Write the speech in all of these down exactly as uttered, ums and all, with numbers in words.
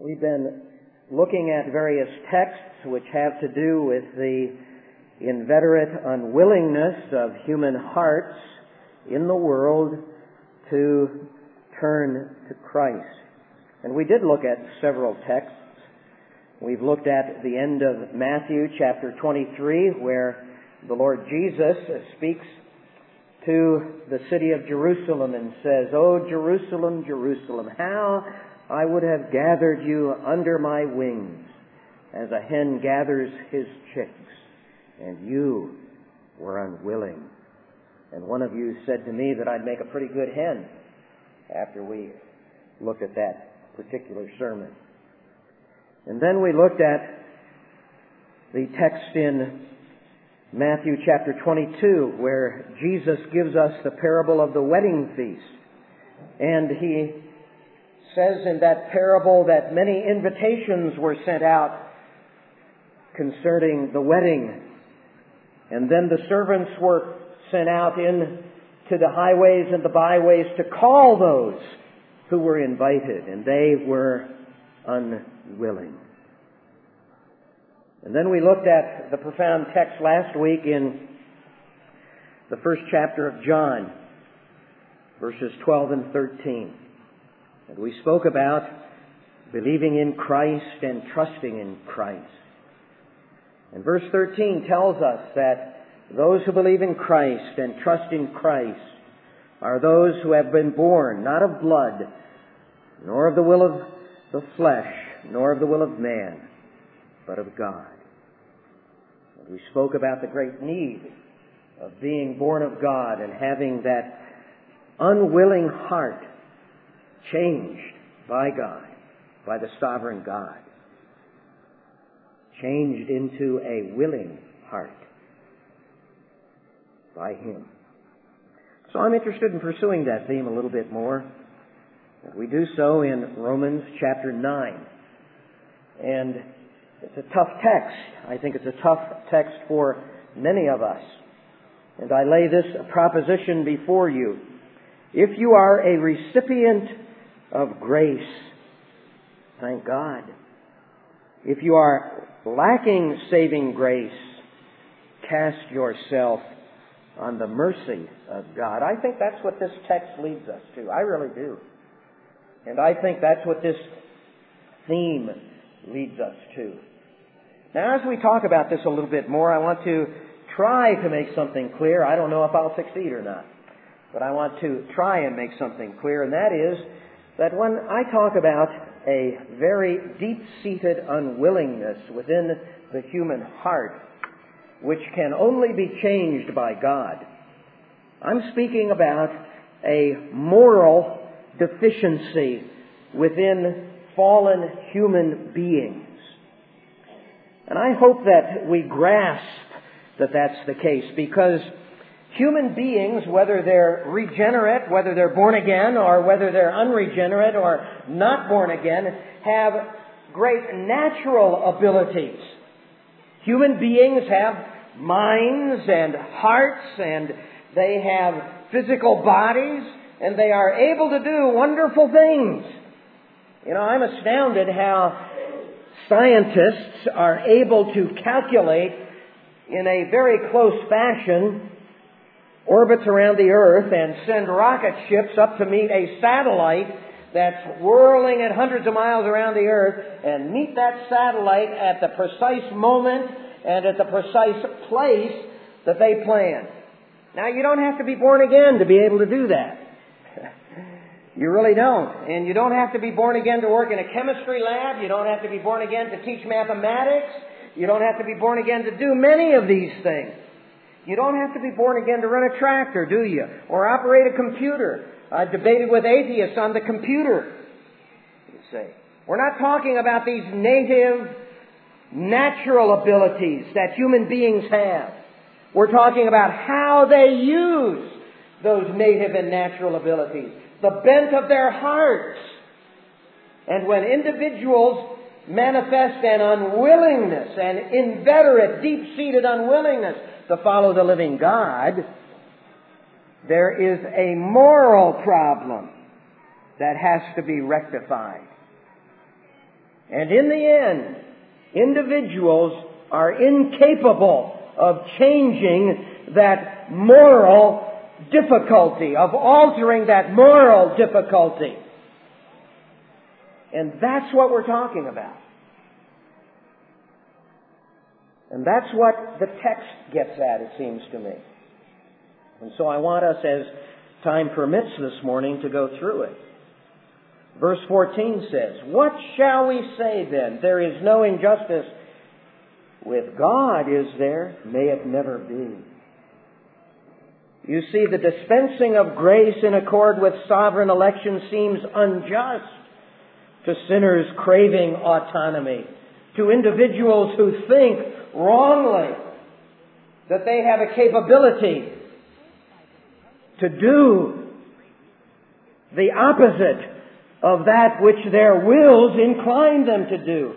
We've been looking at various texts which have to do with the inveterate unwillingness of human hearts in the world to turn to Christ. And we did look at several texts. We've looked at the end of Matthew chapter twenty-three, where the Lord Jesus speaks to the city of Jerusalem and says, "O Jerusalem, Jerusalem, how I would have gathered you under my wings, as a hen gathers his chicks, and you were unwilling." And one of you said to me that I'd make a pretty good hen after we looked at that particular sermon. And then we looked at the text in Matthew chapter twenty-two, where Jesus gives us the parable of the wedding feast. And he says in that parable that many invitations were sent out concerning the wedding. And then the servants were sent out into the highways and the byways to call those who were invited, and they were unwilling. And then we looked at the profound text last week in the first chapter of John, verses twelve and thirteen. And we spoke about believing in Christ and trusting in Christ. And verse thirteen tells us that those who believe in Christ and trust in Christ are those who have been born not of blood, nor of the will of the flesh, nor of the will of man, but of God. And we spoke about the great need of being born of God and having that unwilling heart changed by God, by the sovereign God, changed into a willing heart by Him. So I'm interested in pursuing that theme a little bit more. We do so in Romans chapter nine. And it's a tough text. I think it's a tough text for many of us. And I lay this proposition before you. If you are a recipient of grace, thank God. If you are lacking saving grace, cast yourself on the mercy of God. I think that's what this text leads us to. I really do. And I think that's what this theme leads us to. Now, as we talk about this a little bit more, I want to try to make something clear. I don't know if I'll succeed or not, but I want to try and make something clear, and that is that when I talk about a very deep-seated unwillingness within the human heart, which can only be changed by God, I'm speaking about a moral deficiency within fallen human beings. And I hope that we grasp that that's the case, because human beings, whether they're regenerate, whether they're born again, or whether they're unregenerate or not born again, have great natural abilities. Human beings have minds and hearts, and they have physical bodies, and they are able to do wonderful things. You know, I'm astounded how scientists are able to calculate in a very close fashion orbits around the Earth and send rocket ships up to meet a satellite that's whirling at hundreds of miles around the Earth, and meet that satellite at the precise moment and at the precise place that they planned. Now, you don't have to be born again to be able to do that. You really don't. And you don't have to be born again to work in a chemistry lab. You don't have to be born again to teach mathematics. You don't have to be born again to do many of these things. You don't have to be born again to run a tractor, do you? Or operate a computer. I debated with atheists on the computer, you say. We're not talking about these native, natural abilities that human beings have. We're talking about how they use those native and natural abilities, the bent of their hearts. And when individuals manifest an unwillingness, an inveterate, deep-seated unwillingness to follow the living God, there is a moral problem that has to be rectified. And in the end, individuals are incapable of changing that moral difficulty, of altering that moral difficulty. And that's what we're talking about. And that's what the text gets at, it seems to me. And so I want us, as time permits this morning, to go through it. Verse fourteen says, "What shall we say then? There is no injustice. With God, is there? May it never be." You see, the dispensing of grace in accord with sovereign election seems unjust to sinners craving autonomy, to individuals who think wrongly that they have a capability to do the opposite of that which their wills incline them to do.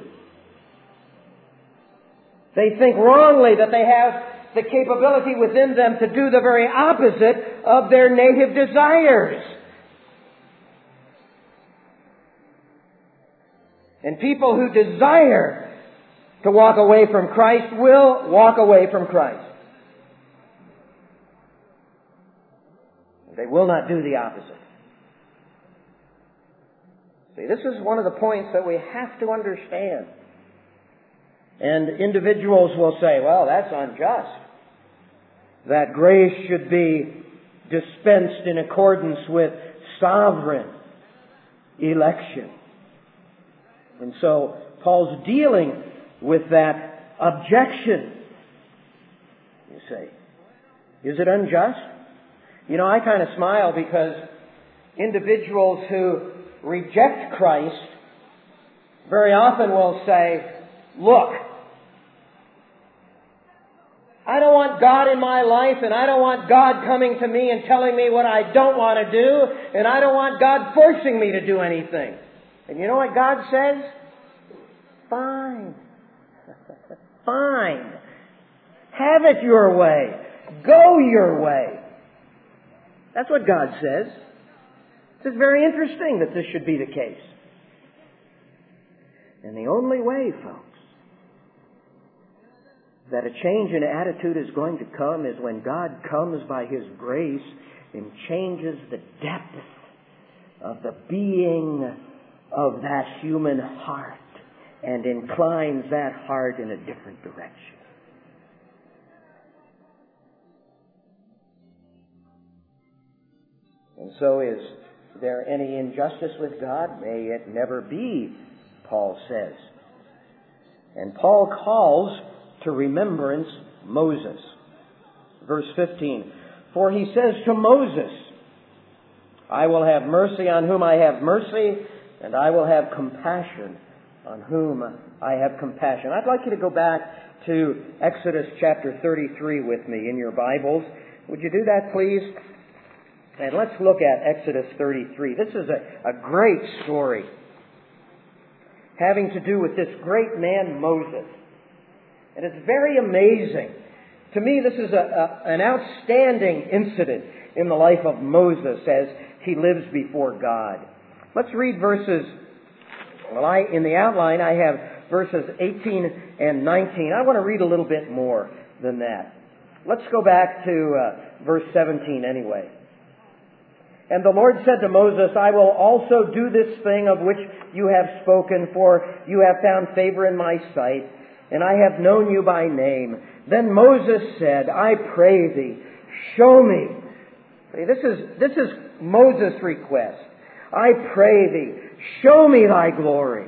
They think wrongly that they have the capability within them to do the very opposite of their native desires. And people who desire to walk away from Christ will walk away from Christ. They will not do the opposite. See, this is one of the points that we have to understand. And individuals will say, well, that's unjust. That grace should be dispensed in accordance with sovereign election. And so Paul's dealing with that objection. You say, is it unjust? You know, I kind of smile because individuals who reject Christ very often will say, look, I don't want God in my life, and I don't want God coming to me and telling me what I don't want to do, and I don't want God forcing me to do anything. And you know what God says? Fine. Fine. Have it your way. Go your way. That's what God says. It's very interesting that this should be the case. And the only way, folks, that a change in attitude is going to come is when God comes by His grace and changes the depth of the being of that human heart and inclines that heart in a different direction. And so is there any injustice with God? May it never be, Paul says. And Paul calls to remembrance Moses. Verse fifteen, for he says to Moses, I will have mercy on whom I have mercy, and I will have compassion on whom I have compassion. I'd like you to go back to Exodus chapter thirty-three with me in your Bibles. Would you do that, please? And let's look at Exodus thirty-three. This is a, a great story having to do with this great man Moses. And it's very amazing. To me, this is a, a, an outstanding incident in the life of Moses as he lives before God. Let's read verses, well, I, in the outline I have verses eighteen and nineteen. I want to read a little bit more than that. Let's go back to uh, verse seventeen anyway. And the Lord said to Moses, I will also do this thing of which you have spoken, for you have found favor in my sight, and I have known you by name. Then Moses said, I pray thee, show me. See, this is, this is Moses' request. I pray thee, show me thy glory.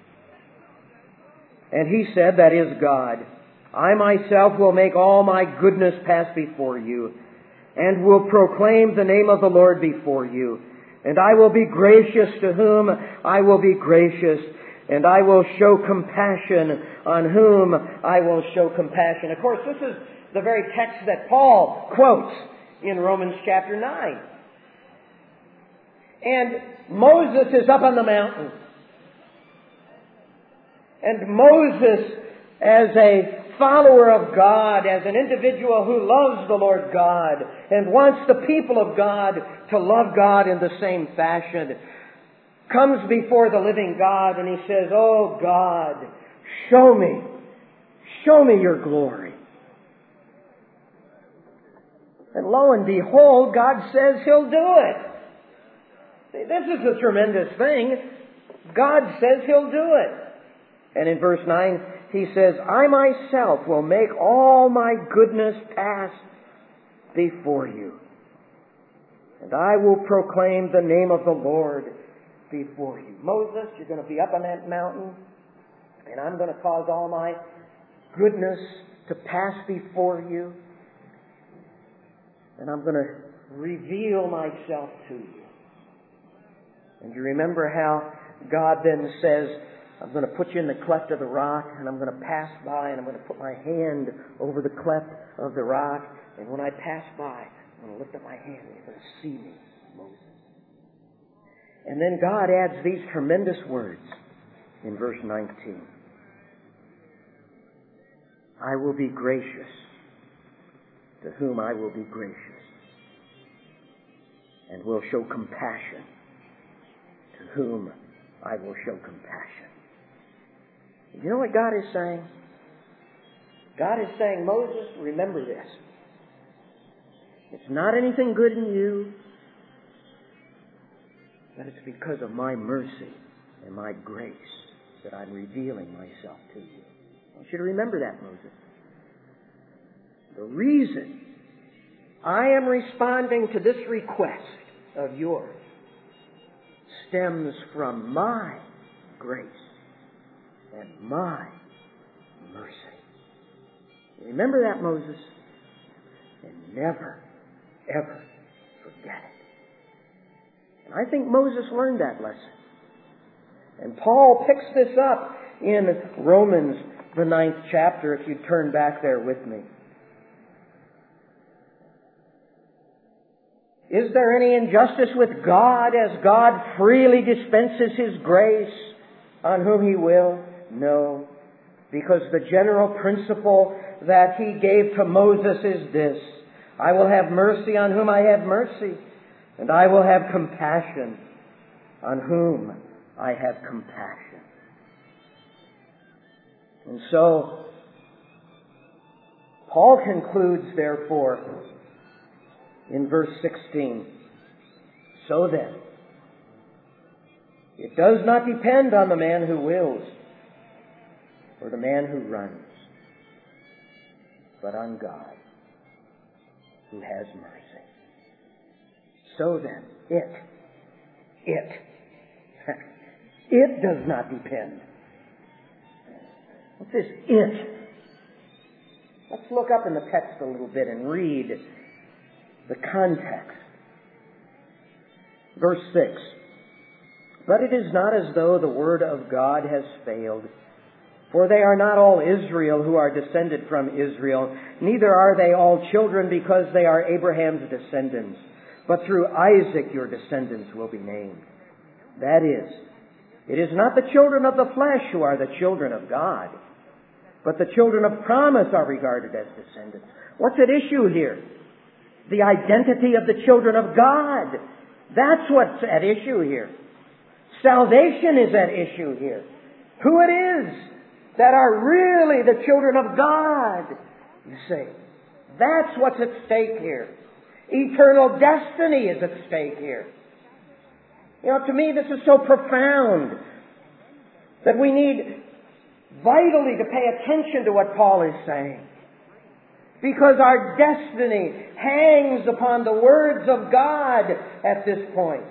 And he said, that is God. I myself will make all my goodness pass before you, and will proclaim the name of the Lord before you. And I will be gracious to whom I will be gracious, and I will show compassion on whom I will show compassion. Of course, this is the very text that Paul quotes in Romans chapter nine. And Moses is up on the mountain. And Moses, as a follower of God, as an individual who loves the Lord God and wants the people of God to love God in the same fashion, comes before the living God and he says, "Oh God, show me, show me your glory." And lo and behold, God says He'll do it. See, this is a tremendous thing. God says He'll do it. And in verse nine, He says, "I myself will make all my goodness pass before you. And I will proclaim the name of the Lord before you." Moses, you're going to be up on that mountain, and I'm going to cause all my goodness to pass before you. And I'm going to reveal myself to you. And you remember how God then says, "I'm going to put you in the cleft of the rock, and I'm going to pass by, and I'm going to put my hand over the cleft of the rock. And when I pass by, I'm going to lift up my hand, and you're going to see me, Moses." And then God adds these tremendous words in verse nineteen. "I will be gracious to whom I will be gracious, and will show compassion to whom I will show compassion." You know what God is saying? God is saying, "Moses, remember this. It's not anything good in you, but it's because of my mercy and my grace that I'm revealing myself to you." I want you to remember that, Moses. The reason I am responding to this request of yours stems from my grace and my mercy. Remember that, Moses, and never, ever forget it. And I think Moses learned that lesson. And Paul picks this up in Romans, the ninth chapter, if you turn back there with me. "Is there any injustice with God, as God freely dispenses His grace on whom He will? No, because the general principle that He gave to Moses is this: I will have mercy on whom I have mercy, and I will have compassion on whom I have compassion." And so, Paul concludes, therefore, in verse sixteen, "So then, it does not depend on the man who wills or the man who runs, but on God who has mercy." So then, it, it, it does not depend. What's this it? Let's look up in the text a little bit and read the context. Verse six. "But it is not as though the word of God has failed. For they are not all Israel who are descended from Israel, neither are they all children because they are Abraham's descendants. But through Isaac your descendants will be named. That is, it is not the children of the flesh who are the children of God, but the children of promise are regarded as descendants." What's at issue here? The identity of the children of God. That's what's at issue here. Salvation is at issue here. Who it is that are really the children of God, you see. That's what's at stake here. Eternal destiny is at stake here. You know, to me this is so profound that we need vitally to pay attention to what Paul is saying. Because our destiny hangs upon the words of God at this point.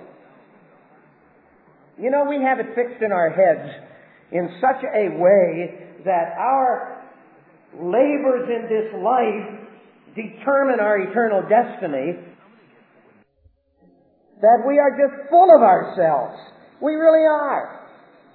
You know, we have it fixed in our heads in such a way that our labors in this life determine our eternal destiny, that we are just full of ourselves. We really are.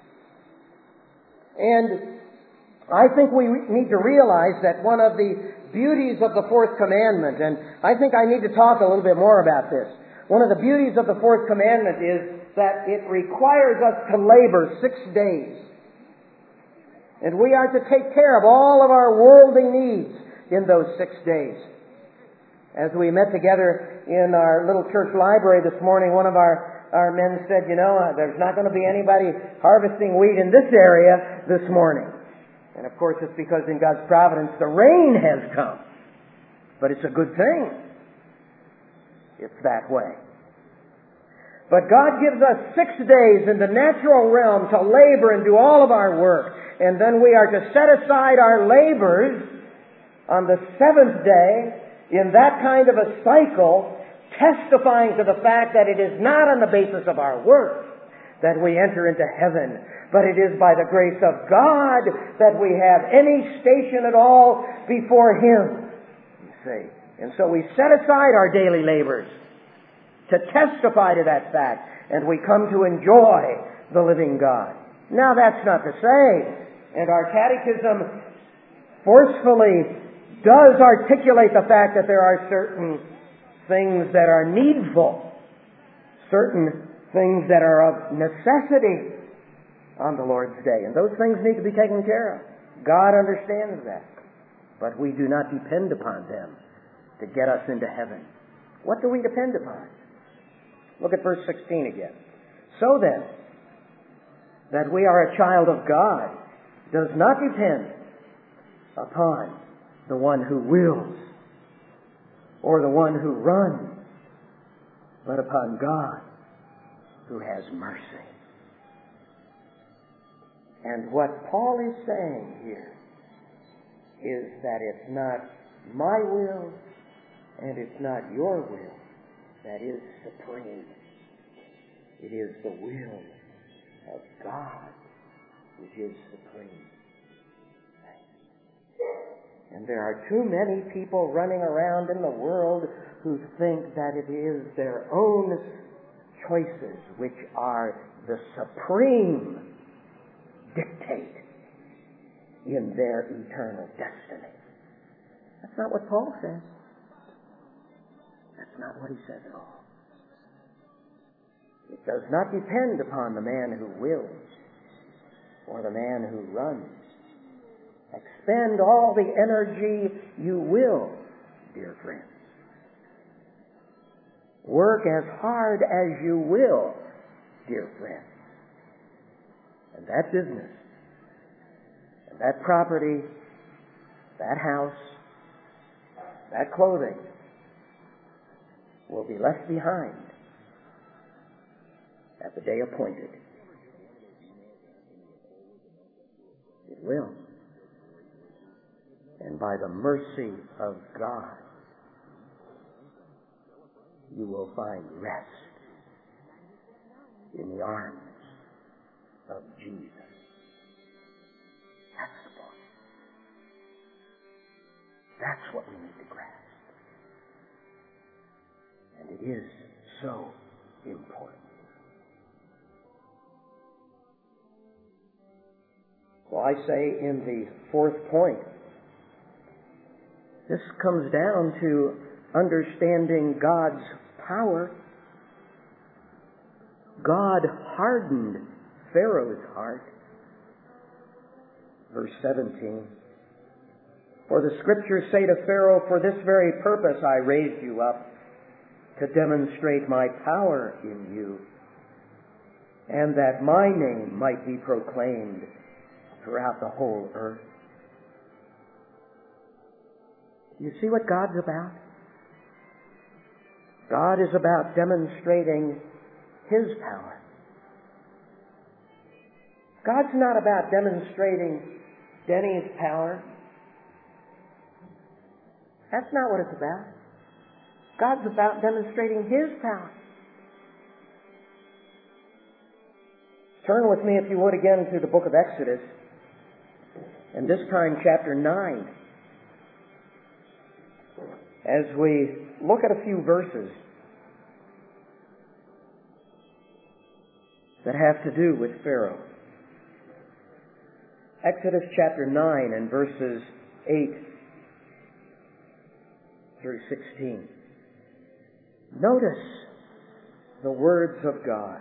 And I think we need to realize that one of the beauties of the fourth commandment, and I think I need to talk a little bit more about this. One of the beauties of the fourth commandment is that it requires us to labor six days. And we are to take care of all of our worldly needs in those six days. As we met together in our little church library this morning, one of our our men said, you know, uh, there's not going to be anybody harvesting wheat in this area this morning. And of course it's because in God's providence the rain has come. But it's a good thing. It's that way. But God gives us six days in the natural realm to labor and do all of our work. And then we are to set aside our labors on the seventh day in that kind of a cycle, testifying to the fact that it is not on the basis of our work that we enter into heaven, but it is by the grace of God that we have any station at all before Him. You see. And so we set aside our daily labors to testify to that fact, and we come to enjoy the living God. Now that's not to say, and our catechism forcefully does articulate the fact that there are certain things that are needful, certain things that are of necessity on the Lord's day, and those things need to be taken care of. God understands that, but we do not depend upon them to get us into heaven. What do we depend upon? Look at verse sixteen again. So then, that we are a child of God does not depend upon the one who wills or the one who runs, but upon God who has mercy. And what Paul is saying here is that it's not my will and it's not your will that is supreme. It is the will of God which is supreme. And there are too many people running around in the world who think that it is their own choices which are the supreme dictate in their eternal destiny. That's not what Paul says. That's not what he says at all. It does not depend upon the man who wills or the man who runs. Expend all the energy you will, dear friends. Work as hard as you will, dear friends. And that business, and that property, that house, that clothing will be left behind at the day appointed. It will. And by the mercy of God, you will find rest in the arms of Jesus. That's the point. That's what we need to grasp. And it is so important. Well, I say in the fourth point, this comes down to understanding God's power. God hardened Pharaoh's heart. Verse seventeen. For the Scriptures say to Pharaoh, for this very purpose I raised you up, to demonstrate my power in you, and that my name might be proclaimed throughout the whole earth. You see what God's about? God is about demonstrating His power. God's not about demonstrating Denny's power. That's not what it's about. God's about demonstrating His power. Turn with me, if you would, again to the book of Exodus, and this time chapter nine. As we look at a few verses that have to do with Pharaoh. Exodus chapter nine and verses eight through sixteen. Notice the words of God.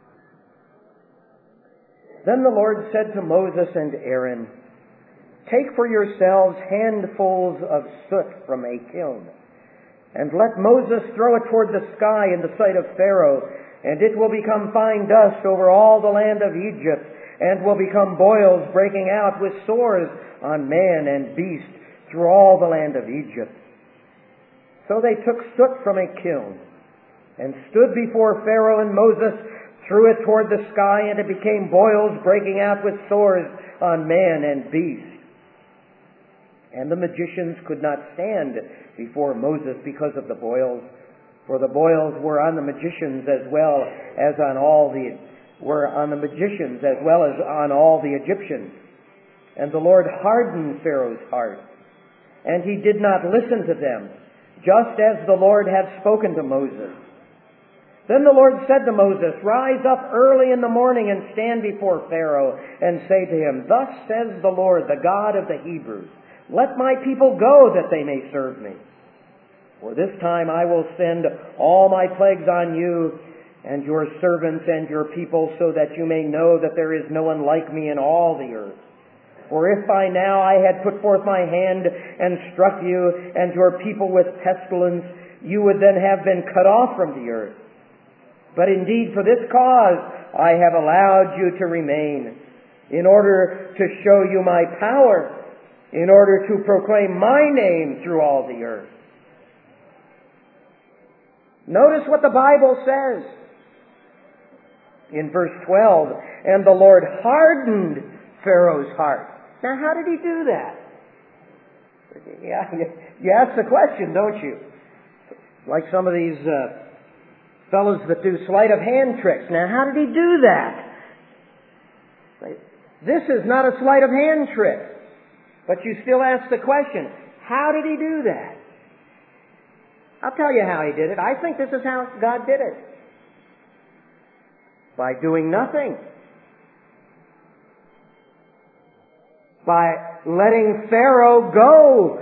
Then the Lord said to Moses and Aaron, take for yourselves handfuls of soot from a kiln, and let Moses throw it toward the sky in the sight of Pharaoh, and it will become fine dust over all the land of Egypt, and will become boils breaking out with sores on man and beast through all the land of Egypt. So they took soot from a kiln, and stood before Pharaoh, and Moses threw it toward the sky, and it became boils breaking out with sores on man and beast. And the magicians could not stand before Moses because of the boils, for the boils were on the magicians as well as on all the were on the magicians as well as on all the Egyptians. And the Lord hardened Pharaoh's heart, and he did not listen to them, just as the Lord had spoken to Moses. Then the Lord said to Moses, "Rise up early in the morning and stand before Pharaoh, and say to him, 'Thus says the Lord, the God of the Hebrews, let my people go that they may serve me. For this time I will send all my plagues on you and your servants and your people, so that you may know that there is no one like me in all the earth. For if by now I had put forth my hand and struck you and your people with pestilence, you would then have been cut off from the earth. But indeed for this cause I have allowed you to remain, in order to show you my power, in order to proclaim my name through all the earth.'" Notice what the Bible says. In verse twelve, "And the Lord hardened Pharaoh's heart." Now, how did he do that? Yeah, you ask the question, don't you? Like some of these uh, fellows that do sleight of hand tricks. Now, how did he do that? This is not a sleight of hand trick. But you still ask the question, how did he do that? I'll tell you how he did it. I think this is how God did it. By doing nothing. By letting Pharaoh go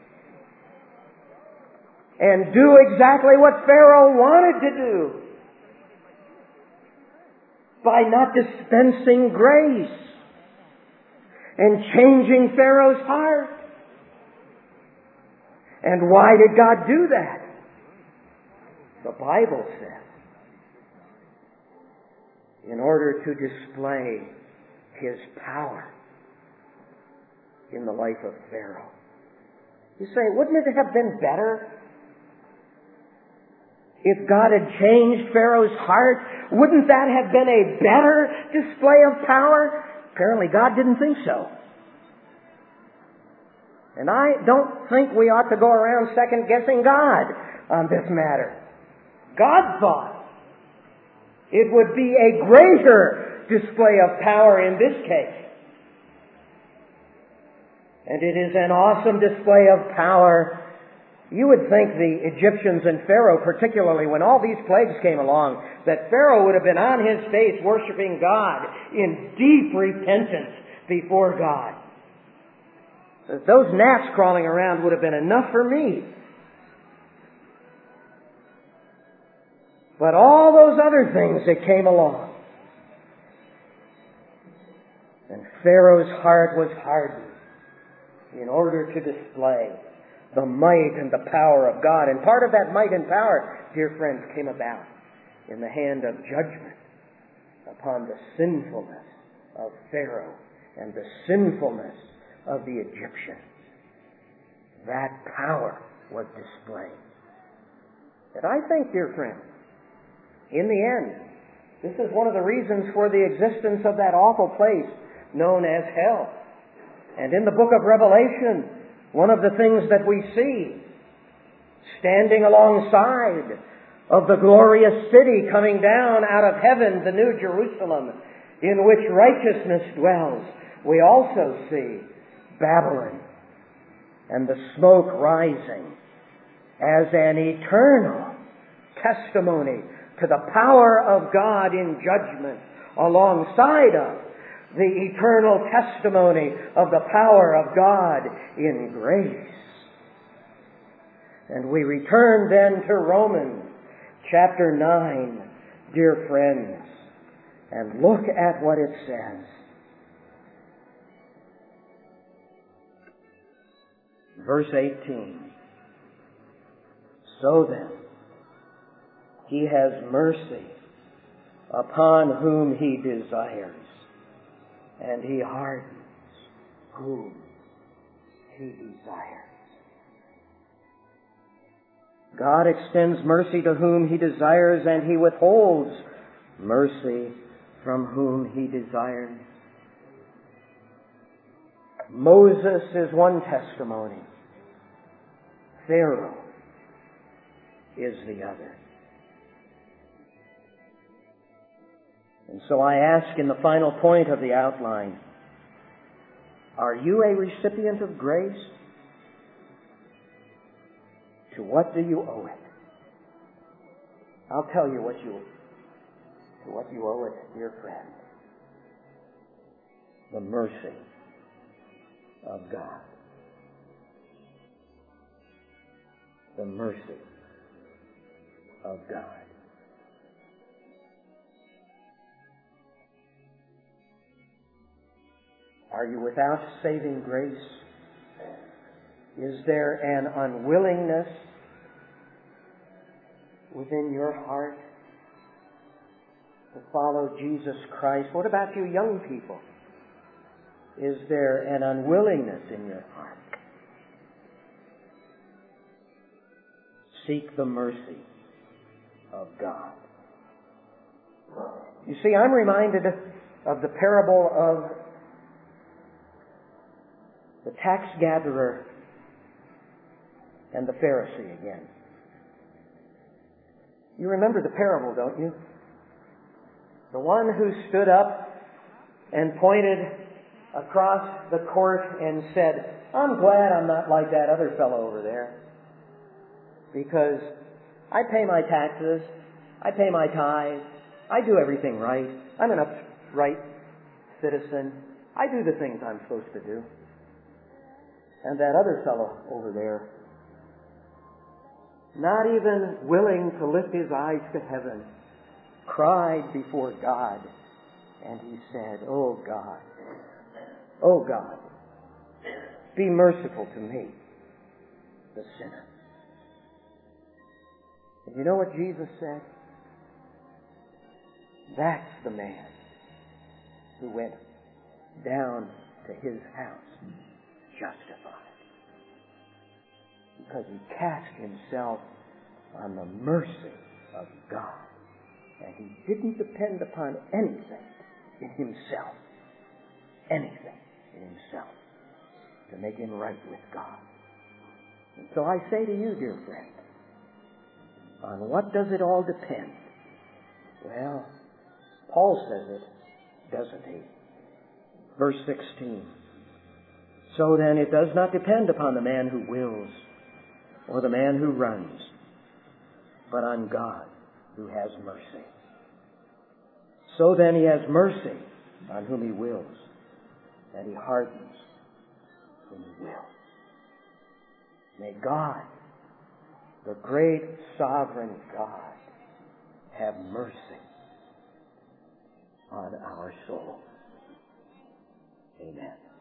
and do exactly what Pharaoh wanted to do. By not dispensing grace and changing Pharaoh's heart. And why did God do that? The Bible says, in order to display His power in the life of Pharaoh. You say, wouldn't it have been better if God had changed Pharaoh's heart? Wouldn't that have been a better display of power? Apparently God didn't think so. And I don't think we ought to go around second-guessing God on this matter. God thought it would be a greater display of power in this case. And it is an awesome display of power. You would think the Egyptians and Pharaoh, particularly when all these plagues came along, that Pharaoh would have been on his face worshiping God in deep repentance before God. Those gnats crawling around would have been enough for me. But all those other things that came along, and Pharaoh's heart was hardened in order to display the might and the power of God. And part of that might and power, dear friends, came about in the hand of judgment upon the sinfulness of Pharaoh and the sinfulness of the Egyptians. That power was displayed. And I think, dear friends, in the end, this is one of the reasons for the existence of that awful place known as hell. And in the book of Revelation, one of the things that we see standing alongside of the glorious city coming down out of heaven, the New Jerusalem, in which righteousness dwells, we also see Babylon and the smoke rising as an eternal testimony to the power of God in judgment, alongside of the eternal testimony of the power of God in grace. And we return then to Romans chapter nine, dear friends, and look at what it says. Verse eighteen. "So then, He has mercy upon whom He desires, and He hardens whom He desires. God extends mercy to whom He desires, and He withholds mercy from whom He desires. Moses is one testimony. Pharaoh is the other. And so I ask in the final point of the outline, are you a recipient of grace? To what do you owe it? I'll tell you what you to what you owe it, dear friend. The mercy of God. The mercy of God. Are you without saving grace? Is there an unwillingness within your heart to follow Jesus Christ? What about you young people? Is there an unwillingness in your heart? Seek the mercy of God. You see, I'm reminded of the parable of the tax gatherer and the Pharisee again. You remember the parable, don't you? The one who stood up and pointed across the court and said, I'm glad I'm not like that other fellow over there, because I pay my taxes, I pay my tithes, I do everything right, I'm an upright citizen, I do the things I'm supposed to do. And that other fellow over there, not even willing to lift his eyes to heaven, cried before God, and he said, Oh God, oh God, be merciful to me, the sinner. And you know what Jesus said? That's the man who went down to his house justified, because he cast himself on the mercy of God, and he didn't depend upon anything in himself, anything in himself, to make him right with God. And so I say to you, dear friend, on what does it all depend? Well, Paul says it, doesn't he? Verse sixteen. So then it does not depend upon the man who wills or the man who runs, but on God who has mercy. So then he has mercy on whom he wills, and he hardens whom he wills. May God, the great sovereign God, have mercy on our souls. Amen.